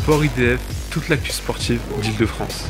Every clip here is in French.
Sport IDF, toute l'actu sportive d'Île-de-France.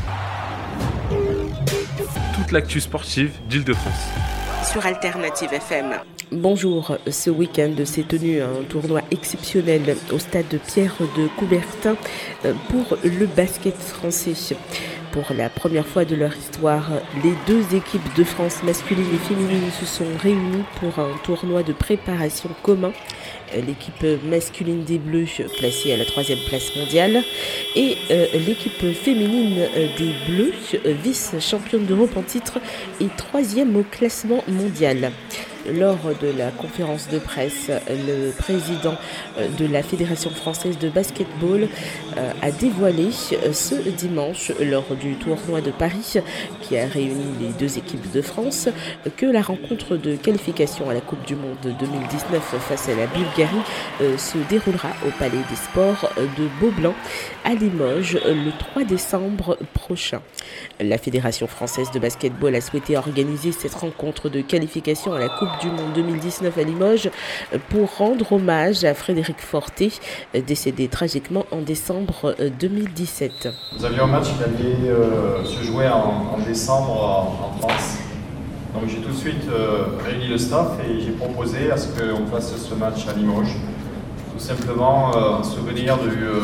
Toute l'actu sportive d'Île-de-France. Sur Alternative FM. Bonjour, ce week-end s'est tenu un tournoi exceptionnel au stade Pierre de Coubertin pour le basket français. Pour la première fois de leur histoire, les deux équipes de France masculine et féminine se sont réunies pour un tournoi de préparation commun. L'équipe masculine des Bleus placée à la 3e place mondiale et l'équipe féminine des Bleus, vice-championne d'Europe en titre et 3e au classement mondial. Lors de la conférence de presse, le président de la Fédération française de basketball a dévoilé ce dimanche, lors du tournoi de Paris qui a réuni les deux équipes de France, que la rencontre de qualification à la Coupe du Monde 2019 face à la Bulgarie se déroulera au Palais des Sports de Beaublanc à Limoges le 3 décembre prochain. La Fédération française de basketball a souhaité organiser cette rencontre de qualification à la Coupe du Monde 2019 à Limoges pour rendre hommage à Frédéric Fortet, décédé tragiquement en décembre 2017. Nous avions un match qui allait se jouer en décembre en France. Donc j'ai tout de suite réuni le staff et j'ai proposé à ce qu'on fasse ce match à Limoges. Tout simplement en souvenir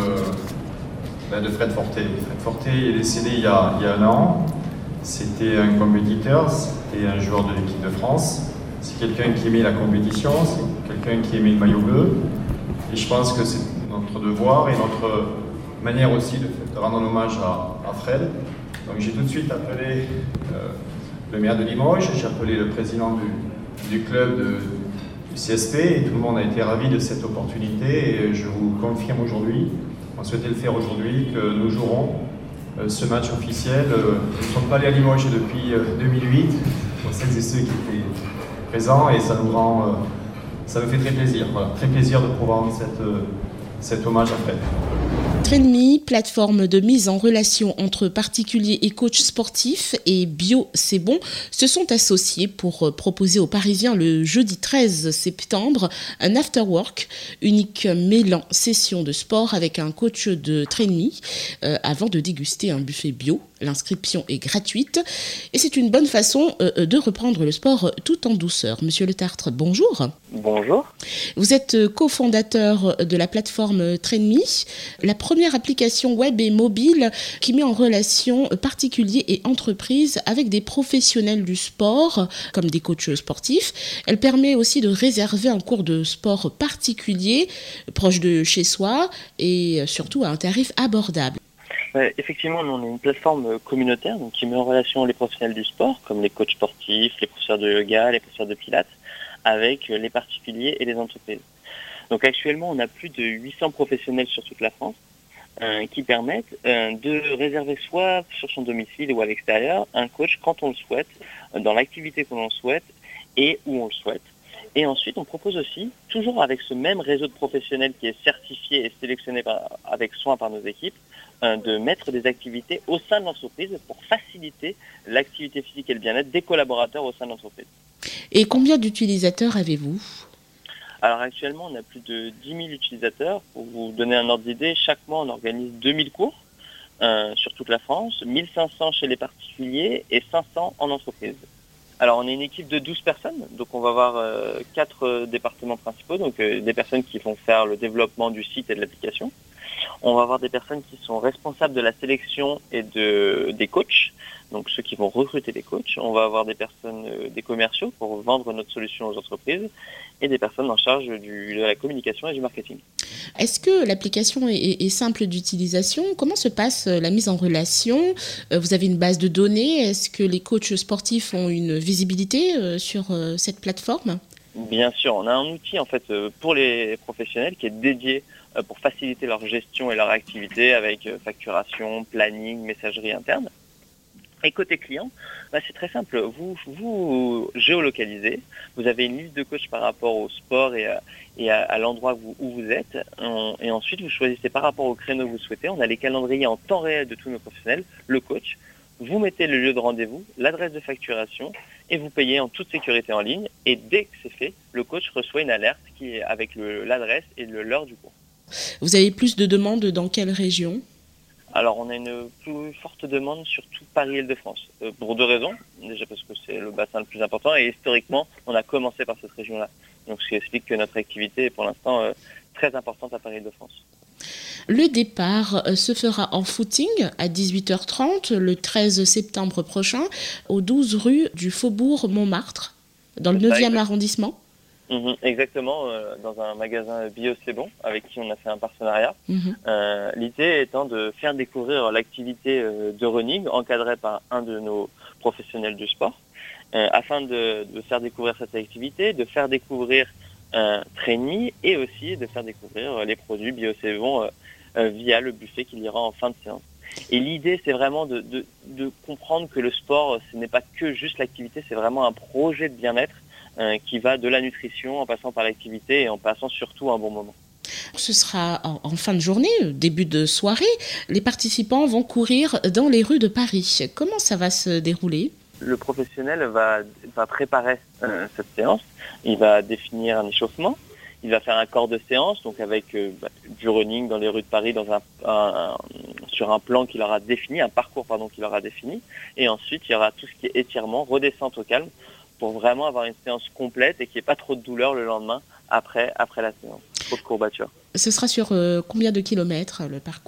de Fred Fortet. Fred Fortet est décédé il y a un an. C'était un compétiteur, c'était un joueur de l'équipe de France. C'est quelqu'un qui aimait la compétition, c'est quelqu'un qui aimait le maillot bleu. Et je pense que c'est notre devoir et notre manière aussi de rendre un hommage à Fred. Donc j'ai tout de suite appelé le maire de Limoges, j'ai appelé le président du club du CSP et tout le monde a été ravi de cette opportunité. Et je vous confirme aujourd'hui, on souhaitait le faire aujourd'hui, que nous jouerons ce match officiel. Nous ne sommes pas allés à Limoges depuis 2008, pour celles et ceux qui étaient présents, et ça me fait très plaisir. Voilà, très plaisir de pouvoir rendre cet hommage à Fred. Trainme, plateforme de mise en relation entre particuliers et coachs sportifs, et Bio C'est Bon se sont associés pour proposer aux Parisiens le jeudi 13 septembre un after-work unique mêlant session de sport avec un coach de Trainme avant de déguster un buffet bio. L'inscription est gratuite et c'est une bonne façon de reprendre le sport tout en douceur. Monsieur Le Tartre, bonjour. Bonjour. Vous êtes cofondateur de la plateforme Trainme, la première application web et mobile qui met en relation particuliers et entreprises avec des professionnels du sport, comme des coachs sportifs. Elle permet aussi de réserver un cours de sport particulier, proche de chez soi et surtout à un tarif abordable. Ouais, effectivement, nous, on est une plateforme communautaire donc, qui met en relation les professionnels du sport, comme les coachs sportifs, les professeurs de yoga, les professeurs de pilates, avec les particuliers et les entreprises. Donc actuellement, on a plus de 800 professionnels sur toute la France qui permettent de réserver soit sur son domicile ou à l'extérieur un coach quand on le souhaite, dans l'activité qu'on en souhaite et où on le souhaite. Et ensuite, on propose aussi, toujours avec ce même réseau de professionnels qui est certifié et sélectionné avec soin par nos équipes, de mettre des activités au sein de l'entreprise pour faciliter l'activité physique et le bien-être des collaborateurs au sein de l'entreprise. Et combien d'utilisateurs avez-vous ? Alors actuellement, on a plus de 10 000 utilisateurs. Pour vous donner un ordre d'idée, chaque mois, on organise 2000 cours sur toute la France, 1500 chez les particuliers et 500 en entreprise. Alors, on est une équipe de 12 personnes, donc on va avoir 4 départements principaux, donc des personnes qui vont faire le développement du site et de l'application. On va avoir des personnes qui sont responsables de la sélection et des coachs, donc ceux qui vont recruter les coachs. On va avoir des personnes, des commerciaux pour vendre notre solution aux entreprises et des personnes en charge de la communication et du marketing. Est-ce que l'application est simple d'utilisation ? Comment se passe la mise en relation ? Vous avez une base de données ? Est-ce que les coachs sportifs ont une visibilité sur cette plateforme ? Bien sûr, on a un outil en fait pour les professionnels qui est dédié pour faciliter leur gestion et leur activité avec facturation, planning, messagerie interne. Et côté client, c'est très simple. Vous géolocalisez, vous avez une liste de coachs par rapport au sport et à l'endroit où vous êtes. Et ensuite, vous choisissez par rapport au créneau que vous souhaitez. On a les calendriers en temps réel de tous nos professionnels, le coach. Vous mettez le lieu de rendez-vous, l'adresse de facturation et vous payez en toute sécurité en ligne. Et dès que c'est fait, le coach reçoit une alerte qui est avec l'adresse et l'heure du cours. Vous avez plus de demandes dans quelle région ? Alors, on a une plus forte demande sur tout Paris-Île-de-France, pour 2 raisons. Déjà parce que c'est le bassin le plus important et historiquement, on a commencé par cette région-là. Donc, ce qui explique que notre activité est pour l'instant très importante à Paris-Île-de-France. Le départ se fera en footing à 18h30 le 13 septembre prochain au 12 rue du Faubourg Montmartre, dans le 9e arrondissement. Exactement, dans un magasin Bio C'est Bon avec qui on a fait un partenariat. L'idée étant de faire découvrir l'activité de running encadrée par un de nos professionnels du sport afin de faire découvrir cette activité, de faire découvrir Train-Me et aussi de faire découvrir les produits Bio C'est Bon via le buffet qu'il y aura en fin de séance. Et l'idée, c'est vraiment de comprendre que le sport, ce n'est pas que juste l'activité, c'est vraiment un projet de bien-être qui va de la nutrition en passant par l'activité et en passant surtout un bon moment. Ce sera en fin de journée, début de soirée. Les participants vont courir dans les rues de Paris. Comment ça va se dérouler ? Le professionnel va préparer cette séance. Il va définir un échauffement. Il va faire un corps de séance, donc avec du running dans les rues de Paris sur un plan qu'il aura défini, un parcours qu'il aura défini. Et ensuite, il y aura tout ce qui est étirement, redescente au calme, pour vraiment avoir une séance complète et qu'il n'y ait pas trop de douleur le lendemain après la séance. Trop de courbatures. Ce sera sur combien de kilomètres le parcours ?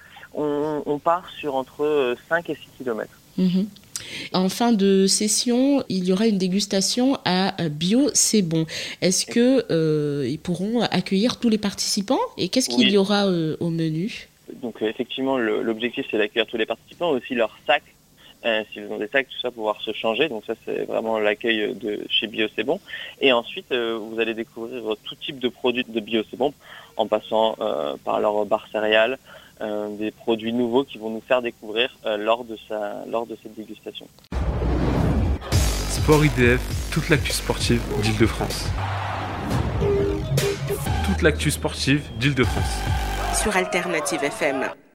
On part sur entre 5 et 6 kilomètres. En fin de session, il y aura une dégustation à Bio C'est Bon. Est-ce qu'ils pourront accueillir tous les participants ? Et qu'est-ce qu'il y aura au menu ? Donc effectivement, l'objectif c'est d'accueillir tous les participants, aussi leurs sacs. S'ils ont des sacs, tout ça, pouvoir se changer. Donc ça, c'est vraiment l'accueil de chez Bio C'est Bon. Et ensuite, vous allez découvrir tout type de produits de Bio C'est Bon, en passant par leur barre céréales, des produits nouveaux qui vont nous faire découvrir lors de cette dégustation. Sport IDF, toute l'actu sportive d'Île-de-France. Toute l'actu sportive d'Île-de-France. Sur Alternative FM.